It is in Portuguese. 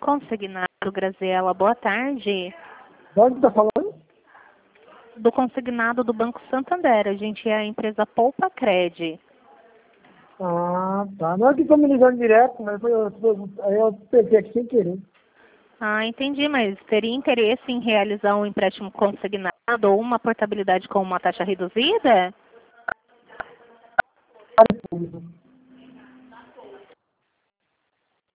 consignado, Graziela. Boa tarde. De onde está falando? Do consignado do Banco Santander. A gente é a empresa Poupa Cred. Ah, tá. Não é que estou me ligando direto, mas aí eu apertei aqui sem querer. Ah, entendi, mas teria interesse em realizar um empréstimo consignado ou uma portabilidade com uma taxa reduzida?